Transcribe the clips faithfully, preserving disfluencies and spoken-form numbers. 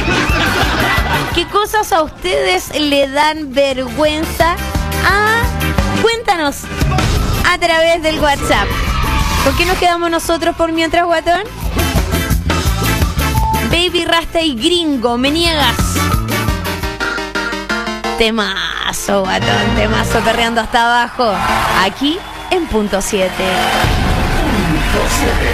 ¿Qué cosas a ustedes le dan vergüenza? Ah, cuéntanos a través del WhatsApp. ¿Por qué nos quedamos nosotros por mientras, guatón? Baby Rasta y Gringo, me niegas. Temazo, guatón, temazo, perreando hasta abajo. Aquí en Punto siete. Punto siete.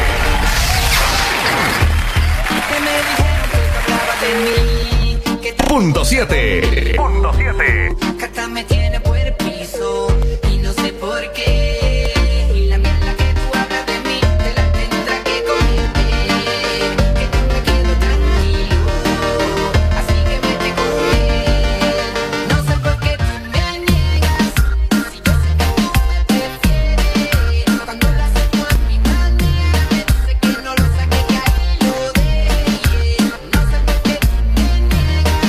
Punto siete. Punto siete. Cata me tiene por el piso y no sé por qué. Y la mierda que tú hablas de mí te la tendrás que comerte. Que yo me quedo tranquilo, así que vete con él. No sé por qué tú me niegas, si yo sé que tú me prefieres. Cuando lo hacemos a mi manera, me dice que no lo saque, que ahí lo deje. No sé por qué tú me niegas.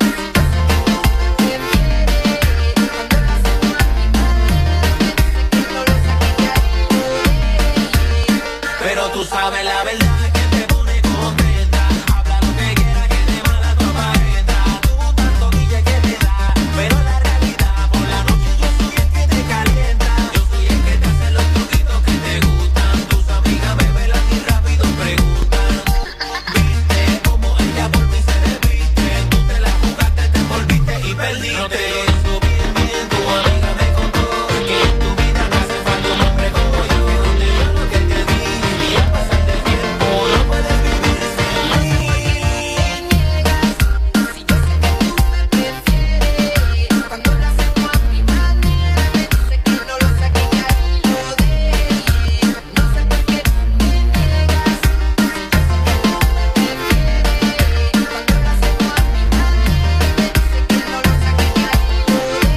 Pero tú sabes la verdad que te pone contenta. Habla lo que quiera, que te mala tu aparenta. Tú tanto guille que te da, pero la realidad por la noche yo soy el que te calienta. Yo soy el que te hace los truquitos que te gustan. Tus amigas me velan y rápido preguntan. Viste como ella por mí se desviste. Tú te la jugaste, te envolviste y perdiste. No te lo hizo bien, bien. Tu amiga me contó que en tu vida te hace falta un hombre como yo. Donde yo lo que te di. Y al pasar del tiempo no puedes vivir sin mí. Si yo sé que tú me prefieres. Cuando lo hacemos a mi manera, me dice que no lo saque, que ahí lo deje. No sé por qué tú me niegas. Si yo sé que tú me prefieres. Cuando lo hacemos a mi manera, me dice que no lo saque, que ahí lo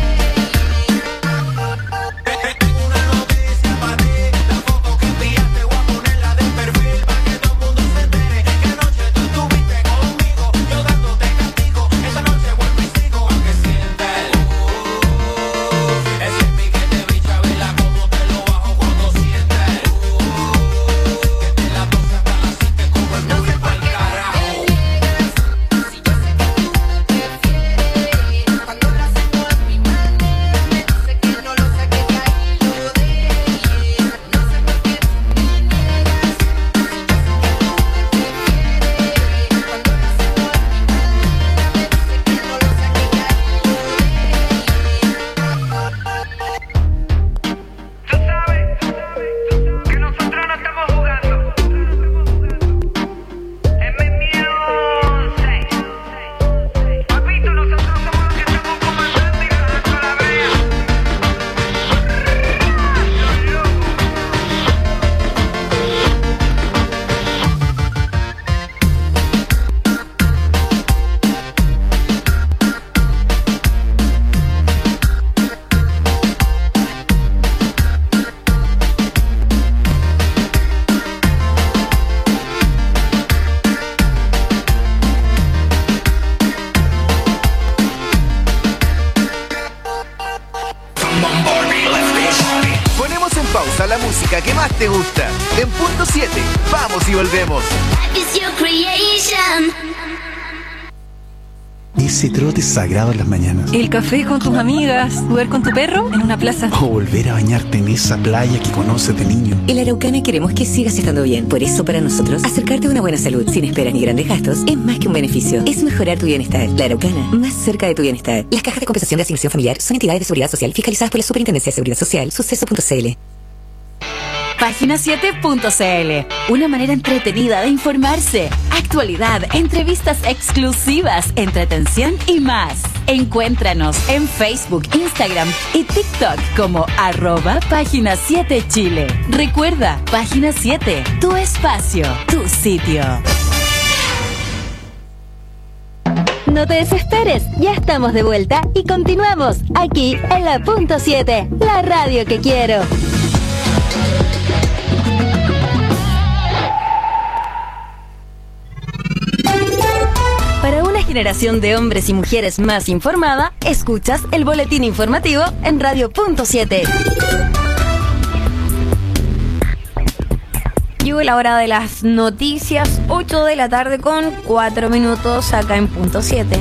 deje. Tengo una noticia para ti. La foto que enviaste voy a ponerla de perfil para que todo el mundo se entere que anoche tú estuviste conmigo, yo dándote castigo. Esta noche vuelvo y sigo pa' que sientas el uh, ese piquete, bicha, vela como te lo bajo cuando sientas el uh, que te la puse hasta las siete como el móvil pa'l carajo. Si yo sé que tú me prefieres. Cuando lo hacemos a mi manera, me dice que no lo saque, que ahí lo deje. No sé por qué tú me niegas. Si yo sé que tú me prefieres. Cuando lo hacemos a mi manera, me dice que no lo saque, que ahí lo deje. Tú sabes que nosotros no estamos jugando. Es mi miedo seis. Papito, nosotros somos los que estamos comandando y ganando la brea. Los locos. Ponemos en pausa la música que más te gusta. En Punto siete, vamos y volvemos. It's your creation. Ese trote sagrado en las mañanas. El café con tus amigas, jugar con tu perro en una plaza. O volver a bañarte en esa playa que conoces de niño. En La Araucana queremos que sigas estando bien. Por eso, para nosotros, acercarte a una buena salud sin esperas ni grandes gastos es más que un beneficio. Es mejorar tu bienestar. La Araucana, más cerca de tu bienestar. Las cajas de compensación de asignación familiar son entidades de seguridad social fiscalizadas por la Superintendencia de Seguridad Social. Suceso punto c l. Página siete punto c l. Una manera entretenida de informarse. Actualidad, entrevistas exclusivas, entretención y más. Encuéntranos en Facebook, Instagram y TikTok como arroba Página siete Chile. Recuerda, Página siete, tu espacio, tu sitio. No te desesperes, ya estamos de vuelta y continuamos aquí en la Punto siete, la radio que quiero. Para una generación de hombres y mujeres más informada, escuchas el boletín informativo en Radio Punto siete. Y Llegó la hora de las noticias, ocho de la tarde con cuatro minutos acá en punto siete.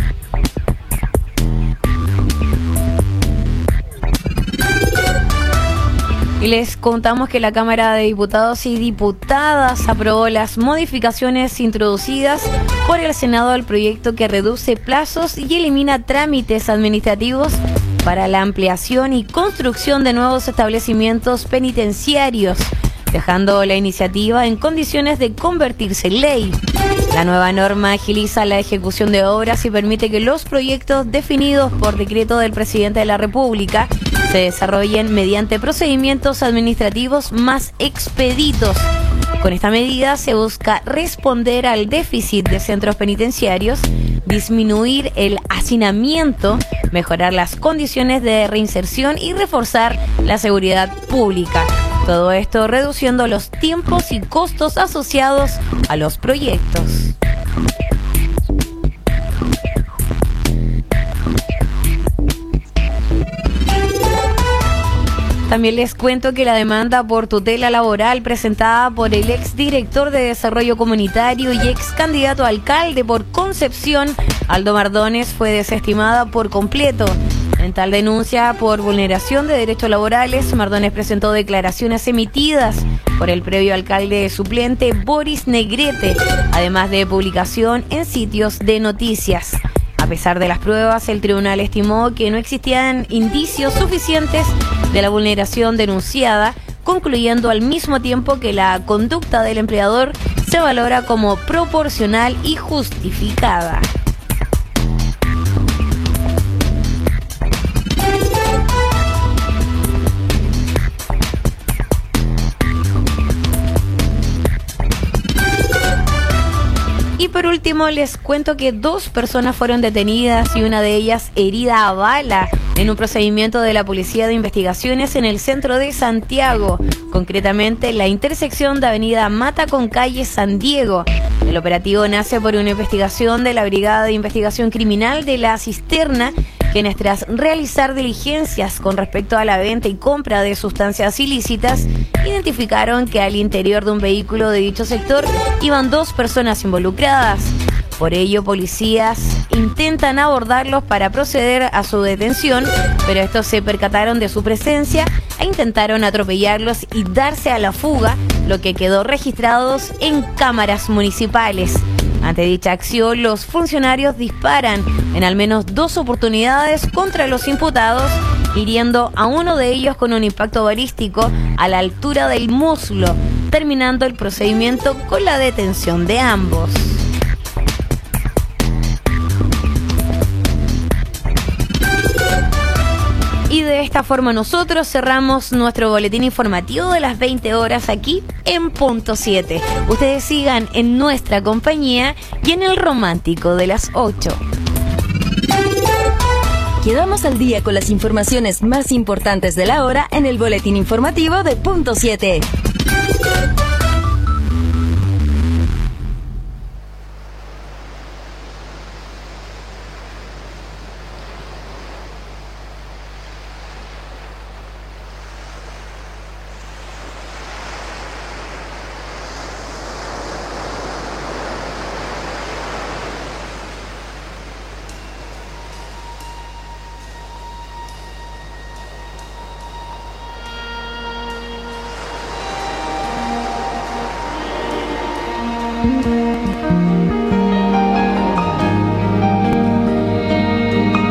Y les contamos que la Cámara de Diputados y Diputadas aprobó las modificaciones introducidas por el Senado al proyecto que reduce plazos y elimina trámites administrativos para la ampliación y construcción de nuevos establecimientos penitenciarios, dejando la iniciativa en condiciones de convertirse en ley. La nueva norma agiliza la ejecución de obras y permite que los proyectos definidos por decreto del presidente de la República se desarrollen mediante procedimientos administrativos más expeditos. Con esta medida se busca responder al déficit de centros penitenciarios, disminuir el hacinamiento, mejorar las condiciones de reinserción y reforzar la seguridad pública. Todo esto reduciendo los tiempos y costos asociados a los proyectos. También les cuento que la demanda por tutela laboral presentada por el exdirector de Desarrollo Comunitario y ex candidato a alcalde por Concepción, Aldo Mardones, fue desestimada por completo. En tal denuncia por vulneración de derechos laborales, Mardones presentó declaraciones emitidas por el previo alcalde suplente Boris Negrete, además de publicación en sitios de noticias. A pesar de las pruebas, el tribunal estimó que no existían indicios suficientes de la vulneración denunciada, concluyendo al mismo tiempo que la conducta del empleador se valora como proporcional y justificada. Y por último les cuento que dos personas fueron detenidas y una de ellas herida a bala en un procedimiento de la Policía de Investigaciones en el centro de Santiago, concretamente en la intersección de Avenida Mata con calle San Diego. El operativo nace por una investigación de la Brigada de Investigación Criminal de La Cisterna, quienes tras realizar diligencias con respecto a la venta y compra de sustancias ilícitas, identificaron que al interior de un vehículo de dicho sector iban dos personas involucradas. Por ello, policías intentan abordarlos para proceder a su detención, pero estos se percataron de su presencia e intentaron atropellarlos y darse a la fuga, lo que quedó registrados en cámaras municipales. Ante dicha acción, los funcionarios disparan en al menos dos oportunidades contra los imputados, hiriendo a uno de ellos con un impacto balístico a la altura del muslo, terminando el procedimiento con la detención de ambos. Y de esta forma nosotros cerramos nuestro boletín informativo de las veinte horas aquí en punto siete. Ustedes sigan en nuestra compañía y en el romántico de las ocho. Quedamos al día con las informaciones más importantes de la hora en el boletín informativo de punto siete.